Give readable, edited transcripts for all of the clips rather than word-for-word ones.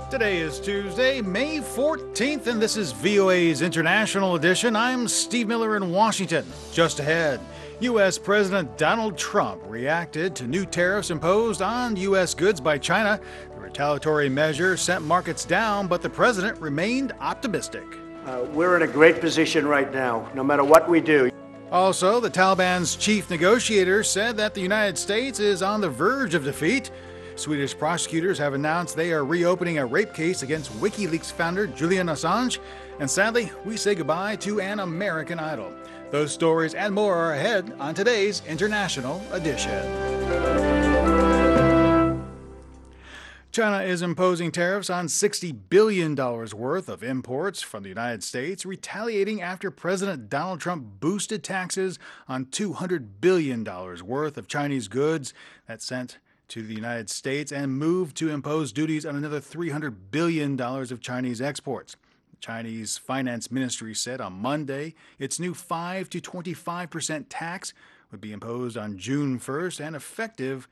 Today is Tuesday, May 14th, and this is VOA's International Edition. I'm Steve Miller in Washington. Just ahead, U.S. President Donald Trump reacted to new tariffs imposed on U.S. goods by China. The retaliatory measure sent markets down, but the president remained optimistic. We're in a great position right now, no matter what we do. Also, the Taliban's chief negotiator said that the United States is on the verge of defeat. Swedish prosecutors have announced they are reopening a rape case against WikiLeaks founder Julian Assange. And sadly, we say goodbye to an American idol. Those stories and more are ahead on today's International Edition. China is imposing tariffs on $60 billion worth of imports from the United States, retaliating after President Donald Trump boosted taxes on $200 billion worth of Chinese goods that sent to the United States and moved to impose duties on another $300 billion of Chinese exports. The Chinese Finance Ministry said on Monday its new 5 to 25% tax would be imposed on June 1st and effective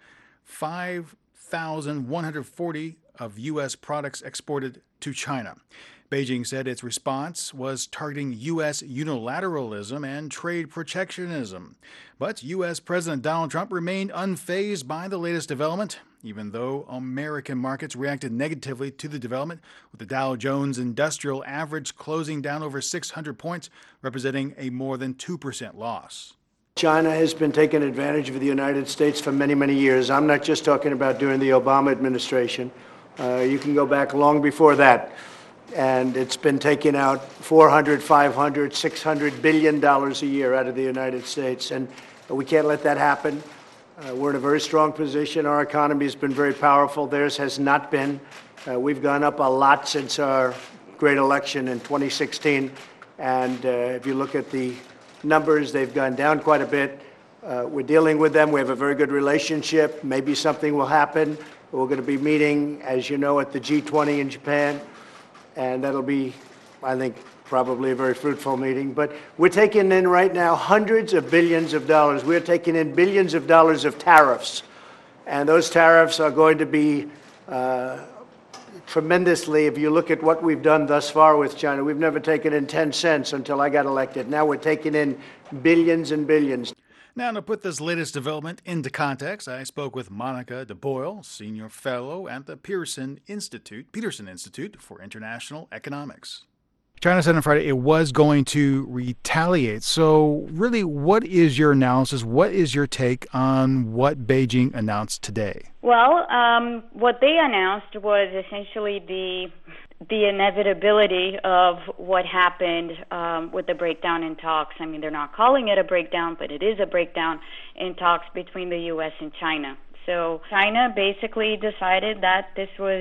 5,140 of U.S. products exported to China. Beijing said its response was targeting U.S. unilateralism and trade protectionism. But U.S. President Donald Trump remained unfazed by the latest development, even though American markets reacted negatively to the development, with the Dow Jones Industrial Average closing down over 600 points, representing a more than 2% loss. China has been taking advantage of the United States for many, many years. I'm not just talking about during the Obama administration. You can go back long before that. And it's been taking out $400, $500, $600 billion a year out of the United States. And we can't let that happen. We're in a very strong position. Our economy has been very powerful. Theirs has not been. We've gone up a lot since our great election in 2016. And if you look at the numbers, they've gone down quite a bit. We're dealing with them. We have a very good relationship. Maybe something will happen. We're going to be meeting, as you know, at the G20 in Japan. And that'll be, I think, probably a very fruitful meeting. But we're taking in right now hundreds of billions of dollars. We're taking in billions of dollars of tariffs. And those tariffs are going to be tremendously, if you look at what we've done thus far with China, we've never taken in 10 cents until I got elected. Now we're taking in billions and billions. Now, to put this latest development into context, I spoke with Monica DeBoyle, Senior Fellow at the Peterson Institute for International Economics. China said on Friday it was going to retaliate. So really, what is your analysis? What is your take on what Beijing announced today? Well, what they announced was essentially the inevitability of what happened with the breakdown in talks. I mean, they're not calling it a breakdown, but it is a breakdown in talks between the U.S. and China. So China basically decided that this was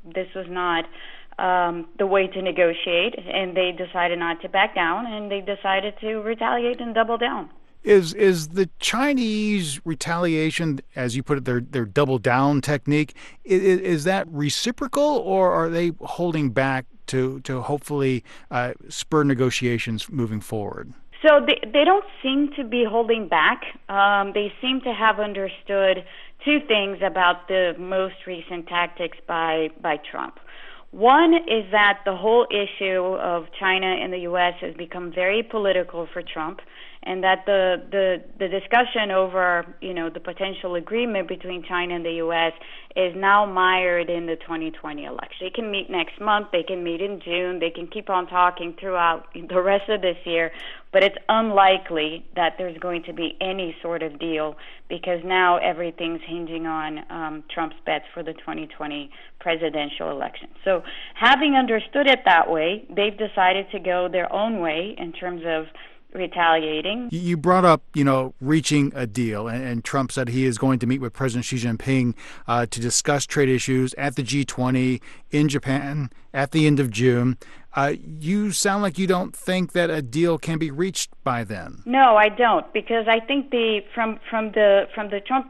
not the way to negotiate, and they decided not to back down, and they decided to retaliate and double down. Is the Chinese retaliation, as you put it, their double down technique, is that reciprocal, or are they holding back to hopefully spur negotiations moving forward? So they don't seem to be holding back. They seem to have understood two things about the most recent tactics by Trump. One is that the whole issue of China and the U.S. has become very political for Trump, and that the discussion over, the potential agreement between China and the U.S. is now mired in the 2020 election. They can meet next month, they can meet in June, they can keep on talking throughout the rest of this year, but it's unlikely that there's going to be any sort of deal because now everything's hinging on Trump's bets for the 2020 presidential election. So having understood it that way, they've decided to go their own way in terms of retaliating. You brought up, reaching a deal, and Trump said he is going to meet with President Xi Jinping to discuss trade issues at the G20 in Japan at the end of June. You sound like you don't think that a deal can be reached by then. No, I don't, because I think from the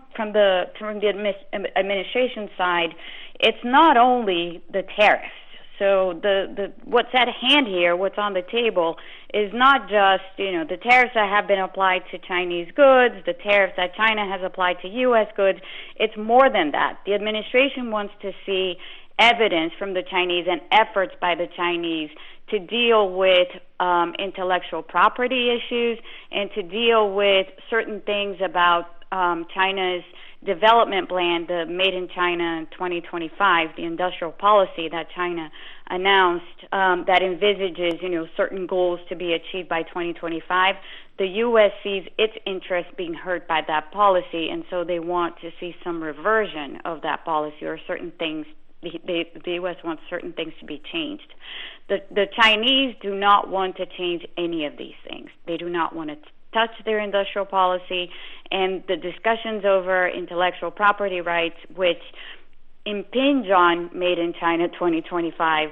administration side, it's not only the tariffs. So the what's at hand here, what's on the table, is not just the tariffs that have been applied to Chinese goods, the tariffs that China has applied to U.S. goods. It's more than that. The administration wants to see evidence from the Chinese and efforts by the Chinese to deal with intellectual property issues and to deal with certain things about China's development plan, the Made in China 2025, the industrial policy that China announced that envisages, certain goals to be achieved by 2025. The U.S. sees its interest being hurt by that policy, and so they want to see some reversion of that policy or certain things. The U.S. wants certain things to be changed. The Chinese do not want to change any of these things. They do not want to touch their industrial policy, and the discussions over intellectual property rights, which impinge on Made in China 2025,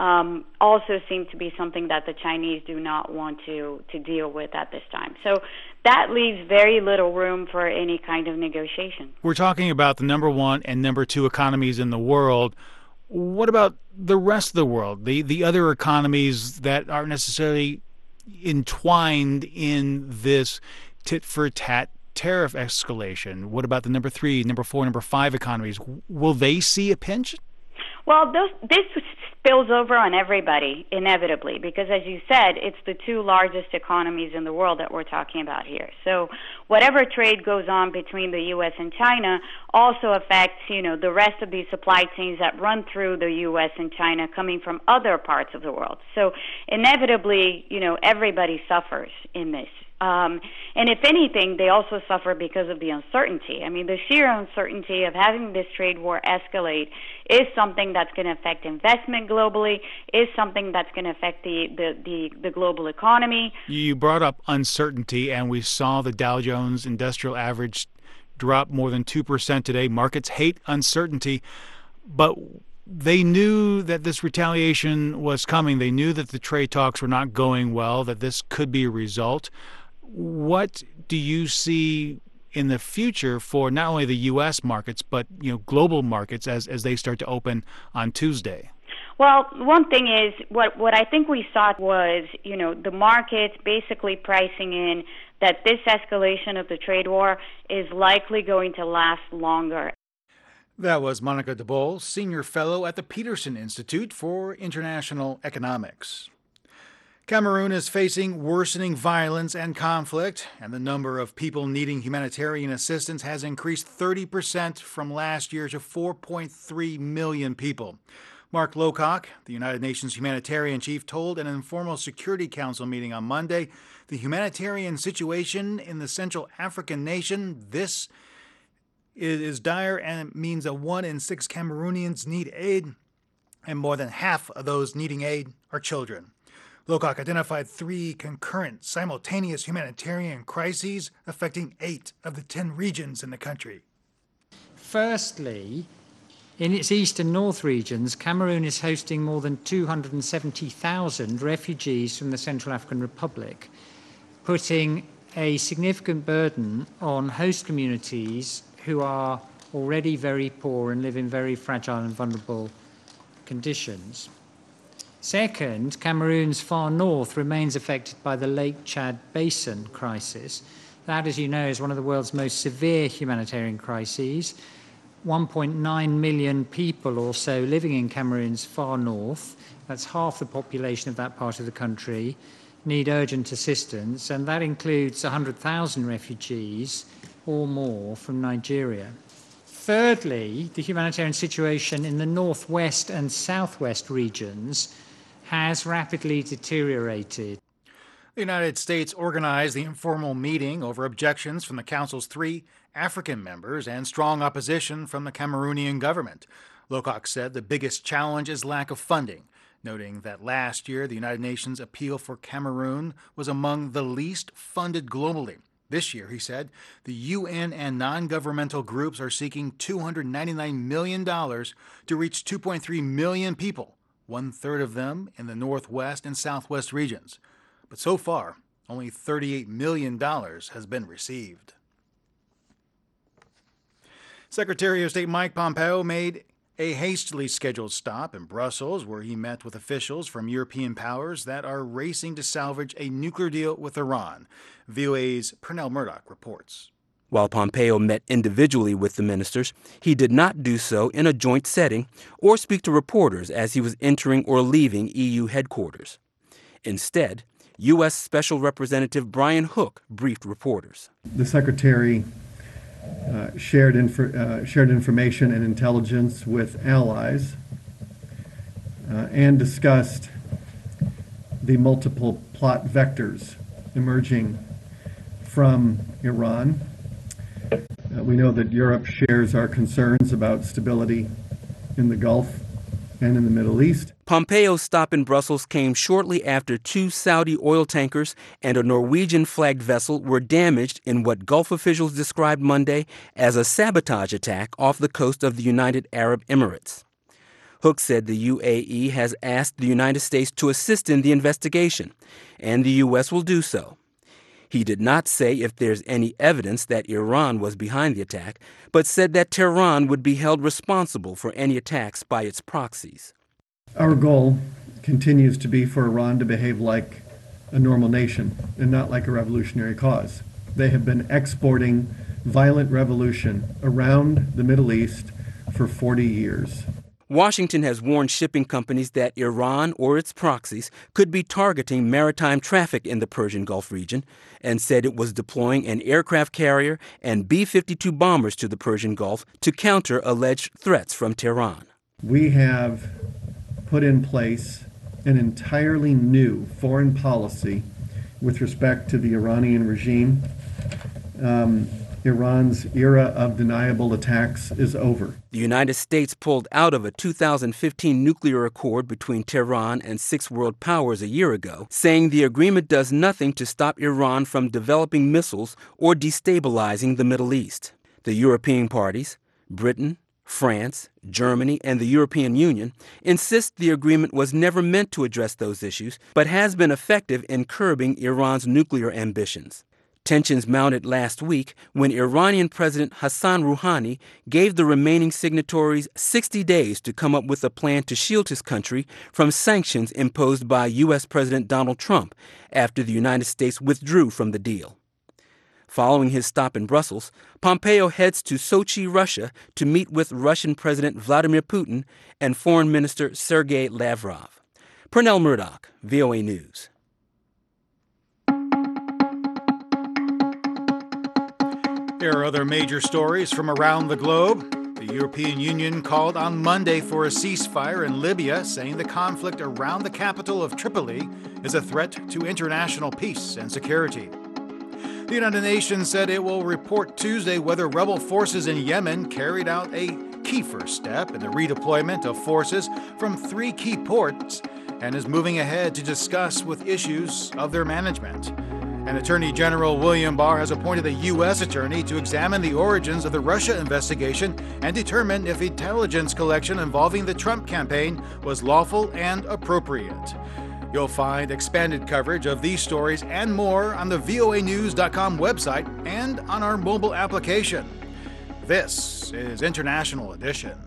also seem to be something that the Chinese do not want to deal with at this time. So that leaves very little room for any kind of negotiation. We're talking about the number one and number two economies in the world. What about the rest of the world, the other economies that aren't necessarily entwined in this tit-for-tat tariff escalation? What about the number three, number four, number five economies? Will they see a pinch? Well, this spills over on everybody, inevitably, because as you said, it's the two largest economies in the world that we're talking about here. So whatever trade goes on between the U.S. and China also affects, the rest of these supply chains that run through the U.S. and China coming from other parts of the world. So inevitably, everybody suffers in this. And if anything, they also suffer because of the uncertainty. I mean, the sheer uncertainty of having this trade war escalate is something that's going to affect investment globally, is something that's going to affect the global economy. You brought up uncertainty, and we saw the Dow Jones Industrial Average drop more than 2% today. Markets hate uncertainty, but they knew that this retaliation was coming. They knew that the trade talks were not going well, that this could be a result. What do you see in the future for not only the U.S. markets, but global markets as they start to open on Tuesday? Well, one thing is what I think we saw was, the markets basically pricing in that this escalation of the trade war is likely going to last longer. That was Monica DeBoll, Senior Fellow at the Peterson Institute for International Economics. Cameroon is facing worsening violence and conflict, and the number of people needing humanitarian assistance has increased 30% from last year to 4.3 million people. Mark Lowcock, the United Nations humanitarian chief, told an informal Security Council meeting on Monday the humanitarian situation in the Central African nation, this is dire, and it means that 1 in 6 Cameroonians need aid, and more than half of those needing aid are children. Lowcock identified 3 concurrent, simultaneous humanitarian crises affecting 8 of the 10 regions in the country. Firstly, in its east and north regions, Cameroon is hosting more than 270,000 refugees from the Central African Republic, putting a significant burden on host communities who are already very poor and live in very fragile and vulnerable conditions. Second, Cameroon's far north remains affected by the Lake Chad Basin crisis. That, as you know, is one of the world's most severe humanitarian crises. 1.9 million people or so living in Cameroon's far north, that's half the population of that part of the country, need urgent assistance, and that includes 100,000 refugees or more from Nigeria. Thirdly, the humanitarian situation in the northwest and southwest regions has rapidly deteriorated. The United States organized the informal meeting over objections from the Council's 3 African members and strong opposition from the Cameroonian government. Lowcock said the biggest challenge is lack of funding, noting that last year the United Nations appeal for Cameroon was among the least funded globally. This year, he said, the UN and non-governmental groups are seeking $299 million to reach 2.3 million people, 1/3 of them in the northwest and southwest regions. But so far, only $38 million has been received. Secretary of State Mike Pompeo made a hastily scheduled stop in Brussels where he met with officials from European powers that are racing to salvage a nuclear deal with Iran. VOA's Pernell Murdoch reports. While Pompeo met individually with the ministers, he did not do so in a joint setting or speak to reporters as he was entering or leaving EU headquarters. Instead, U.S. Special Representative Brian Hook briefed reporters. The Secretary shared information and intelligence with allies and discussed the multiple plot vectors emerging from Iran. We know that Europe shares our concerns about stability in the Gulf and in the Middle East. Pompeo's stop in Brussels came shortly after 2 Saudi oil tankers and a Norwegian-flagged vessel were damaged in what Gulf officials described Monday as a sabotage attack off the coast of the United Arab Emirates. Hook said the UAE has asked the United States to assist in the investigation, and the U.S. will do so. He did not say if there's any evidence that Iran was behind the attack, but said that Tehran would be held responsible for any attacks by its proxies. Our goal continues to be for Iran to behave like a normal nation and not like a revolutionary cause. They have been exporting violent revolution around the Middle East for 40 years. Washington has warned shipping companies that Iran or its proxies could be targeting maritime traffic in the Persian Gulf region and said it was deploying an aircraft carrier and B-52 bombers to the Persian Gulf to counter alleged threats from Tehran. We have put in place an entirely new foreign policy with respect to the Iranian regime. Iran's era of deniable attacks is over. The United States pulled out of a 2015 nuclear accord between Tehran and 6 world powers a year ago, saying the agreement does nothing to stop Iran from developing missiles or destabilizing the Middle East. The European parties, Britain, France, Germany, and the European Union insist the agreement was never meant to address those issues, but has been effective in curbing Iran's nuclear ambitions. Tensions mounted last week when Iranian President Hassan Rouhani gave the remaining signatories 60 days to come up with a plan to shield his country from sanctions imposed by U.S. President Donald Trump after the United States withdrew from the deal. Following his stop in Brussels, Pompeo heads to Sochi, Russia, to meet with Russian President Vladimir Putin and Foreign Minister Sergei Lavrov. Pernell Murdoch, VOA News. Here are other major stories from around the globe. The European Union called on Monday for a ceasefire in Libya, saying the conflict around the capital of Tripoli is a threat to international peace and security. The United Nations said it will report Tuesday whether rebel forces in Yemen carried out a key first step in the redeployment of forces from 3 key ports and is moving ahead to discuss with issues of their management. And Attorney General William Barr has appointed a U.S. attorney to examine the origins of the Russia investigation and determine if intelligence collection involving the Trump campaign was lawful and appropriate. You'll find expanded coverage of these stories and more on the voanews.com website and on our mobile application. This is International Edition.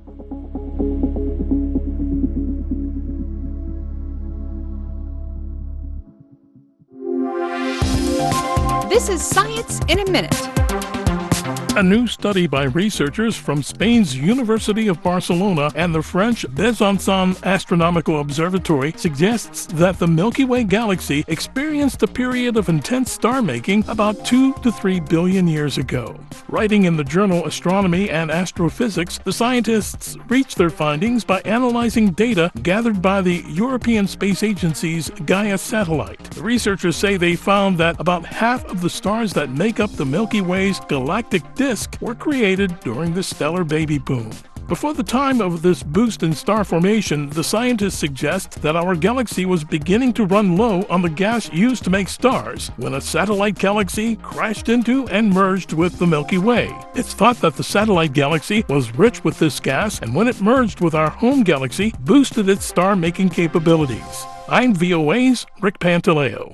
This is Science in a Minute. A new study by researchers from Spain's University of Barcelona and the French Besançon Astronomical Observatory suggests that the Milky Way galaxy experienced a period of intense star-making about 2 to 3 billion years ago. Writing in the journal Astronomy and Astrophysics, the scientists reached their findings by analyzing data gathered by the European Space Agency's Gaia satellite. The researchers say they found that about half of the stars that make up the Milky Way's galactic disk were created during the stellar baby boom. Before the time of this boost in star formation, the scientists suggest that our galaxy was beginning to run low on the gas used to make stars when a satellite galaxy crashed into and merged with the Milky Way. It's thought that the satellite galaxy was rich with this gas, and when it merged with our home galaxy, boosted its star-making capabilities. I'm VOA's Rick Pantaleo.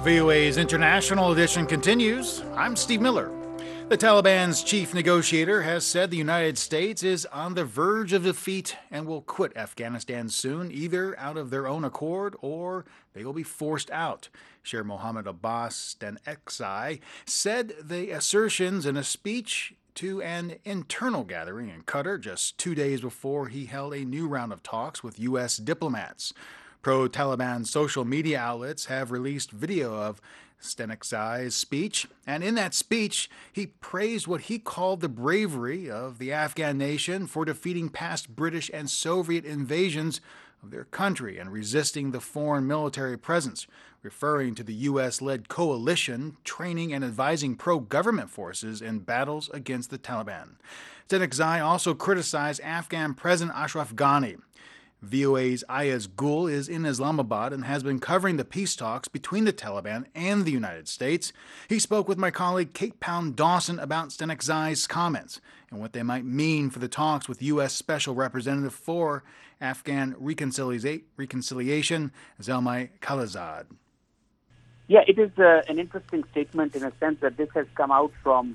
VOA's International Edition continues. I'm Steve Miller. The Taliban's chief negotiator has said the United States is on the verge of defeat and will quit Afghanistan soon, either out of their own accord or they will be forced out. Sher Mohammed Abbas Stanekzai said the assertions in a speech to an internal gathering in Qatar just 2 days before he held a new round of talks with U.S. diplomats. Pro-Taliban social media outlets have released video of Stanekzai's speech, and in that speech, he praised what he called the bravery of the Afghan nation for defeating past British and Soviet invasions of their country and resisting the foreign military presence, referring to the U.S.-led coalition training and advising pro-government forces in battles against the Taliban. Stanekzai also criticized Afghan President Ashraf Ghani. VOA's Ayaz Gul is in Islamabad and has been covering the peace talks between the Taliban and the United States. He spoke with my colleague Kate Pound Dawson about Stanekzai's comments and what they might mean for the talks with U.S. Special Representative for Afghan Reconciliation, Zalmay Khalilzad. Yeah, it is an interesting statement in a sense that this has come out from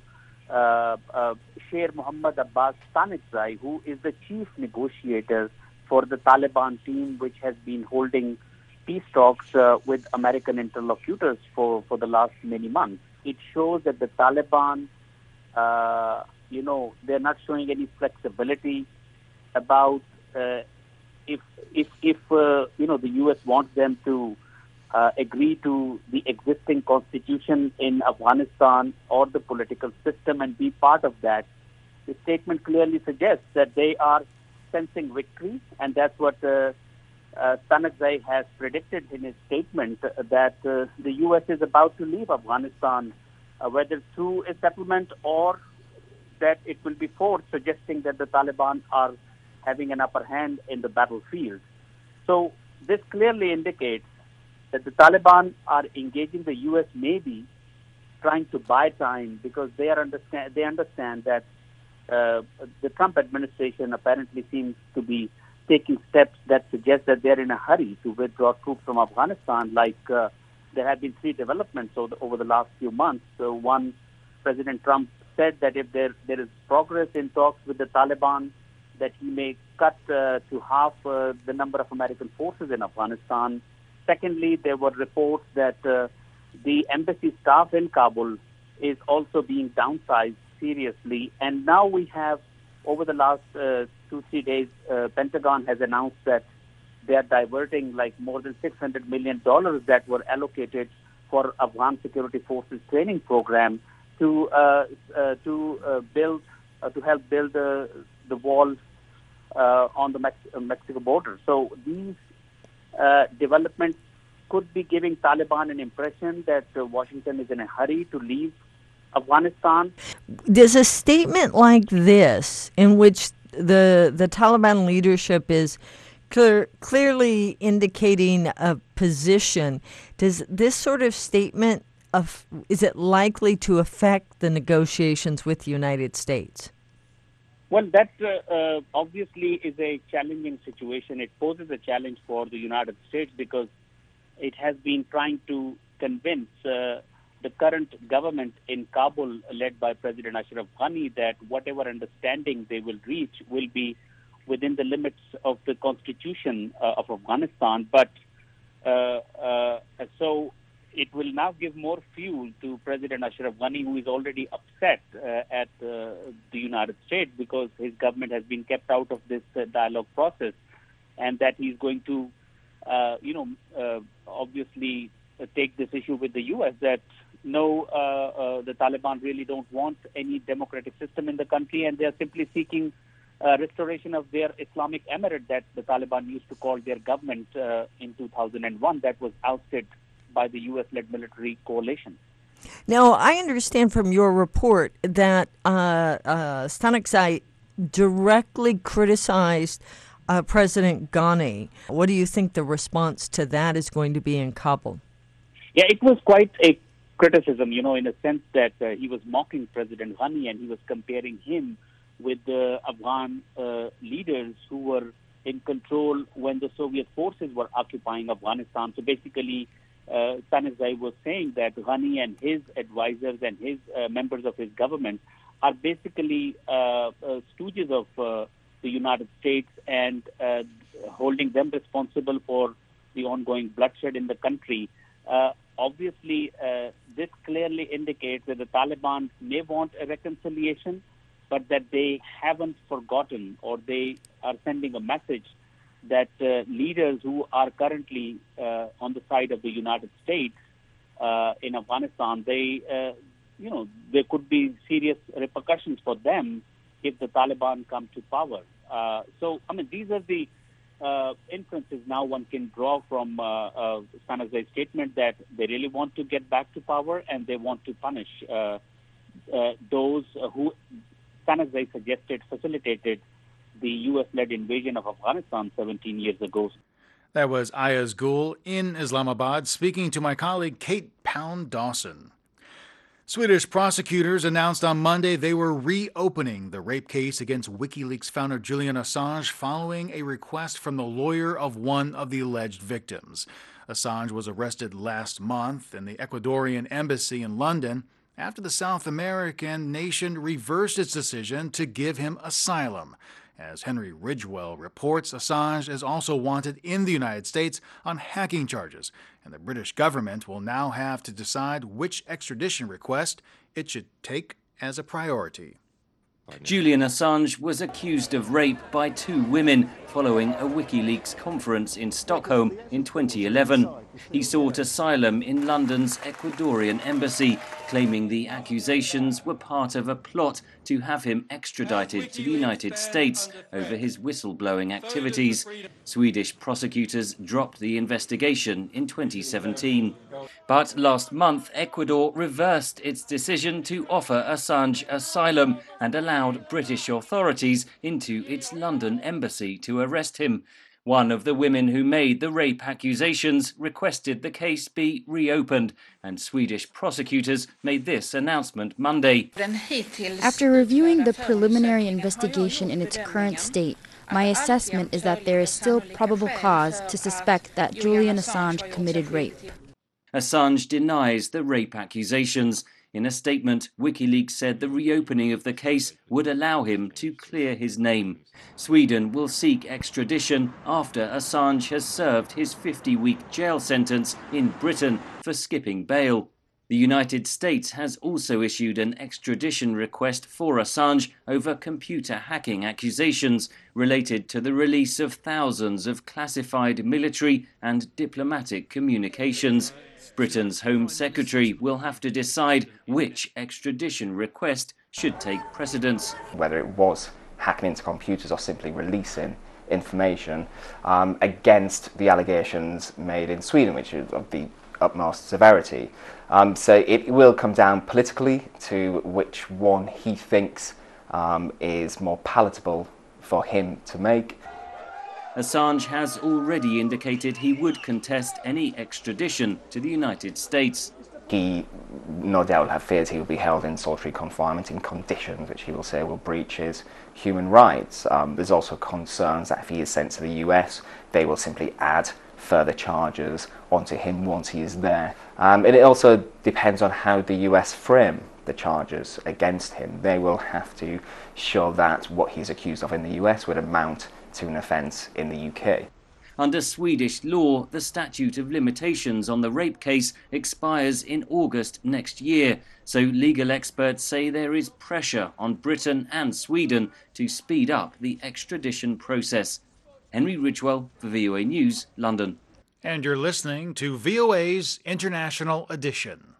Sher Mohammed Abbas Stanekzai, who is the chief negotiator for the Taliban team, which has been holding peace talks with American interlocutors for the last many months. It shows that the Taliban, they're not showing any flexibility about if the U.S. wants them to agree to the existing constitution in Afghanistan or the political system and be part of that. The statement clearly suggests that they are sensing victory, and that's what Stanekzai has predicted in his statement, that the U.S. is about to leave Afghanistan, whether through a settlement or that it will be forced, suggesting that the Taliban are having an upper hand in the battlefield. So this clearly indicates that the Taliban are engaging the U.S. maybe trying to buy time because they understand that the Trump administration apparently seems to be taking steps that suggest that they're in a hurry to withdraw troops from Afghanistan. Like there have been 3 developments over the last few months. So one, President Trump said that if there is progress in talks with the Taliban, that he may cut to half the number of American forces in Afghanistan. Secondly, there were reports that the embassy staff in Kabul is also being downsized seriously. And now we have, over the last 2-3 days, Pentagon has announced that they are diverting like more than $600 million that were allocated for Afghan security forces training program to help build the wall on the Mexico border. So these developments could be giving Taliban an impression that Washington is in a hurry to leave Afghanistan. Does a statement like this, in which the Taliban leadership is clearly indicating a position, does this sort of statement, is it likely to affect the negotiations with the United States? Well, that obviously is a challenging situation. It poses a challenge for the United States because it has been trying to convince the current government in Kabul, led by President Ashraf Ghani, that whatever understanding they will reach will be within the limits of the constitution of Afghanistan. But so it will now give more fuel to President Ashraf Ghani, who is already upset at the United States because his government has been kept out of this dialogue process, and that he's going to, obviously take this issue with the U.S. that the Taliban really don't want any democratic system in the country, and they are simply seeking restoration of their Islamic emirate that the Taliban used to call their government in 2001 that was ousted by the U.S.-led military coalition. Now, I understand from your report that Stanekzai directly criticized President Ghani. What do you think the response to that is going to be in Kabul? Yeah, it was quite a criticism, in a sense that he was mocking President Ghani and he was comparing him with the Afghan leaders who were in control when the Soviet forces were occupying Afghanistan. So basically, Sanazai was saying that Ghani and his advisors and his members of his government are basically stooges of the United States and holding them responsible for the ongoing bloodshed in the country. Obviously, this clearly indicates that the Taliban may want a reconciliation, but that they haven't forgotten, or they are sending a message that leaders who are currently on the side of the United States in Afghanistan, there could be serious repercussions for them if the Taliban come to power. These are the inferences now one can draw from Sanazai's statement that they really want to get back to power and they want to punish those who Sanazai suggested facilitated the U.S.-led invasion of Afghanistan 17 years ago. That was Ayaz Gul in Islamabad, speaking to my colleague Kate Pound-Dawson. Swedish prosecutors announced on Monday they were reopening the rape case against WikiLeaks founder Julian Assange following a request from the lawyer of one of the alleged victims. Assange was arrested last month in the Ecuadorian embassy in London after the South American nation reversed its decision to give him asylum. As Henry Ridgwell reports, Assange is also wanted in the United States on hacking charges, and the British government will now have to decide which extradition request it should take as a priority. Julian Assange was accused of rape by 2 women following a WikiLeaks conference in Stockholm in 2011. He sought asylum in London's Ecuadorian embassy, claiming the accusations were part of a plot to have him extradited to the United States over his whistleblowing activities. Swedish prosecutors dropped the investigation in 2017. But last month, Ecuador reversed its decision to offer Assange asylum and allowed British authorities into its London embassy to arrest him. One of the women who made the rape accusations requested the case be reopened, and Swedish prosecutors made this announcement Monday. After reviewing the preliminary investigation in its current state, my assessment is that there is still probable cause to suspect that Julian Assange committed rape. Assange denies the rape accusations. In a statement, WikiLeaks said the reopening of the case would allow him to clear his name. Sweden will seek extradition after Assange has served his 50-week jail sentence in Britain for skipping bail. The United States has also issued an extradition request for Assange over computer hacking accusations related to the release of thousands of classified military and diplomatic communications. Britain's Home Secretary will have to decide which extradition request should take precedence. Whether it was hacking into computers or simply releasing information against the allegations made in Sweden, which is of the utmost severity. So it will come down politically to which one he thinks is more palatable for him to make. Assange has already indicated he would contest any extradition to the United States. He no doubt will have fears he will be held in solitary confinement in conditions which he will say will breach his human rights. There's also concerns that if he is sent to the US, they will simply add further charges onto him once he is there. And it also depends on how the US frame the charges against him. They will have to show that what he's accused of in the US would amount to an offence in the UK. Under Swedish law, the statute of limitations on the rape case expires in August next year, so legal experts say there is pressure on Britain and Sweden to speed up the extradition process. Henry Ridgwell for VOA News, London. And you're listening to VOA's International Edition.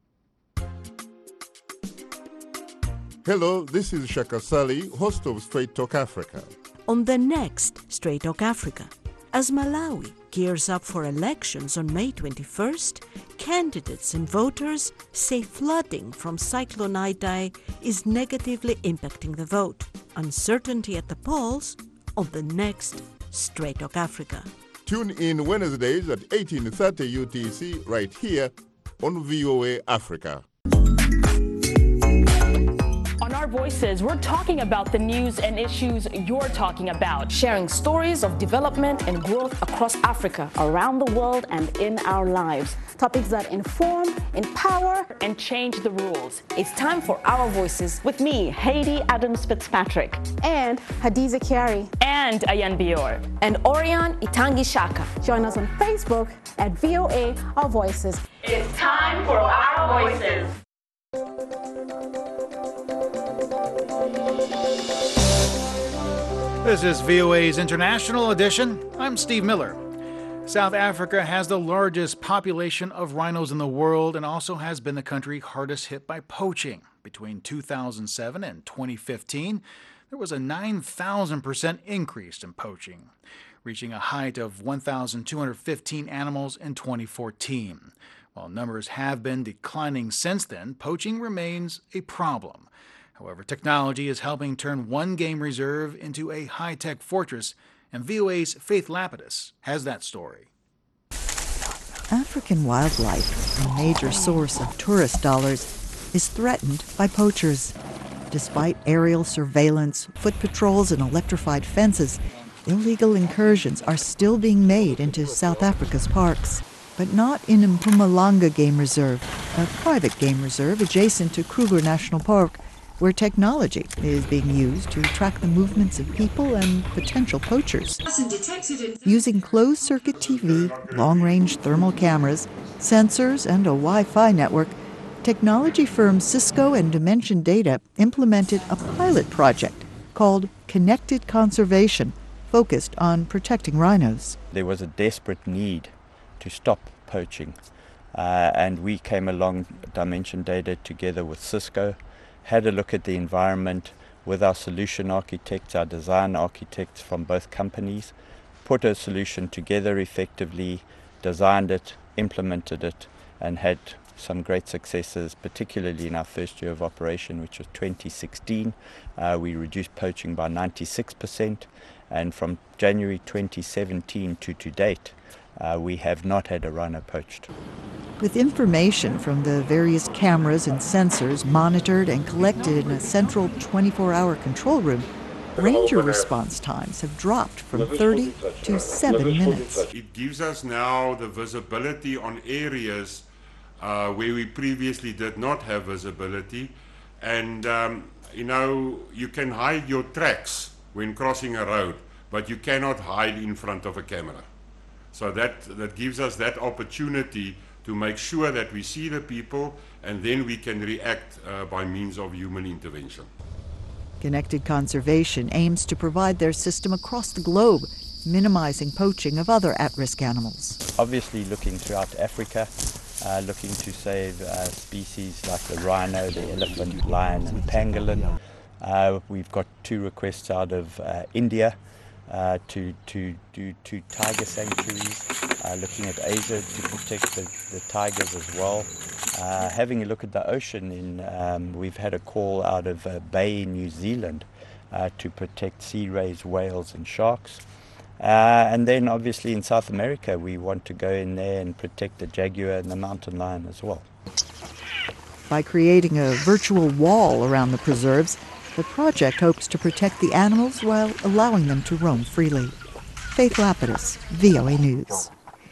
Hello, this is Shaka Sali, host of Straight Talk Africa. On the next Straight Talk Africa, as Malawi gears up for elections on May 21st, candidates and voters say flooding from Cyclone Idai is negatively impacting the vote. Uncertainty at the polls on the next Straight Talk Africa. Tune in Wednesdays at 18:30 UTC right here on VOA Africa. On our Our Voices, we're talking about the news and issues you're talking about. Sharing stories of development and growth across Africa, around the world, and in our lives. Topics that inform, empower, and change the rules. It's time for Our Voices. With me, Haiti Adams Fitzpatrick. And Hadiza Kiari. And Ayan Bior. And Orion Itangi Shaka. Join us on Facebook at VOA Our Voices. It's time for Our Voices. This is VOA's International Edition. I'm Steve Miller. South Africa has the largest population of rhinos in the world and also has been the country hardest hit by poaching. Between 2007 and 2015, there was a 9,000% increase in poaching, reaching a height of 1,215 animals in 2014. While numbers have been declining since then, poaching remains a problem. However, technology is helping turn one game reserve into a high-tech fortress, and VOA's Faith Lapidus has that story. African wildlife, a major source of tourist dollars, is threatened by poachers. Despite aerial surveillance, foot patrols, and electrified fences, illegal incursions are still being made into South Africa's parks. But not in Mpumalanga Game Reserve, a private game reserve adjacent to Kruger National Park, where technology is being used to track the movements of people and potential poachers. Using closed-circuit TV, long-range thermal cameras, sensors, and a Wi-Fi network, technology firms Cisco and Dimension Data implemented a pilot project called Connected Conservation, focused on protecting rhinos. There was a desperate need to stop poaching, and we came along, Dimension Data, together with Cisco, had a look at the environment with our solution architects, our design architects from both companies, put a solution together effectively, designed it, implemented it, and had some great successes, particularly in our first year of operation, which was 2016. We reduced poaching by 96%, and from January 2017 to date, we have not had a rhino poached. With information from the various cameras and sensors monitored and collected in a central 24-hour control room, ranger response times have dropped from 30 to 7 minutes. It gives us now the visibility on areas where we previously did not have visibility, and you can hide your tracks when crossing a road, but you cannot hide in front of a camera. So that gives us that opportunity to make sure that we see the people, and then we can react by means of human intervention. Connected Conservation aims to provide their system across the globe, minimizing poaching of other at-risk animals. Obviously looking throughout Africa, looking to save species like the rhino, the elephant, lion and pangolin. We've got 2 requests out of India to do 2 tiger sanctuaries, looking at Asia to protect the tigers as well. Having a look at the ocean, we've had a call out of a bay in New Zealand to protect sea rays, whales and sharks. And then obviously in South America we want to go in there and protect the jaguar and the mountain lion as well. By creating a virtual wall around the preserves, the project hopes to protect the animals while allowing them to roam freely. Faith Lapidus, VOA News.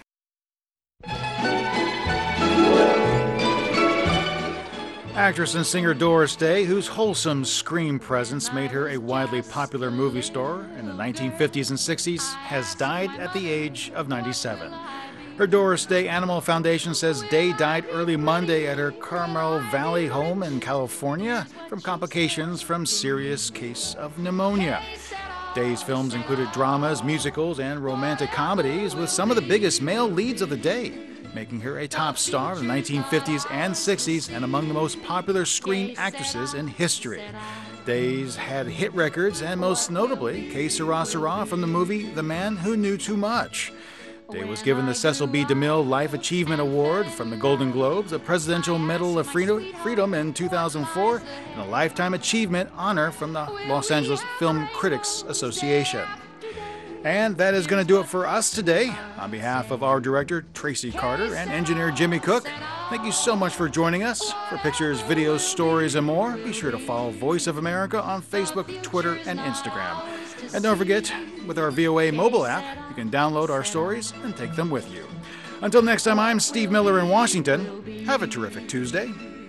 Actress and singer Doris Day, whose wholesome screen presence made her a widely popular movie star in the 1950s and 60s, has died at the age of 97. Her Doris Day Animal Foundation says Day died early Monday at her Carmel Valley home in California from complications from serious case of pneumonia. Day's films included dramas, musicals, and romantic comedies with some of the biggest male leads of the day, making her a top star in the 1950s and 60s and among the most popular screen actresses in history. Day's had hit records, and most notably, Que Sera Sera from the movie The Man Who Knew Too Much. Day was given the Cecil B. DeMille Life Achievement Award from the Golden Globes, a Presidential Medal of Freedom in 2004, and a Lifetime Achievement honor from the Los Angeles Film Critics Association. And that is going to do it for us today. On behalf of our director, Tracy Carter, and engineer Jimmy Cook, Thank you so much for joining us. For pictures, videos, stories, and more, be sure to follow Voice of America on Facebook, Twitter, and Instagram. And don't forget, with our VOA mobile app, you can download our stories and take them with you. Until next time, I'm Steve Miller in Washington. Have a terrific Tuesday.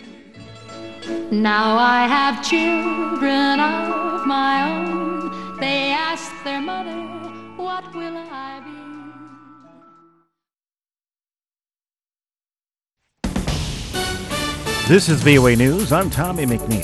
Now I have children of my own. They ask their mother, what will I be? This is VOA News. I'm Tommy McNeil.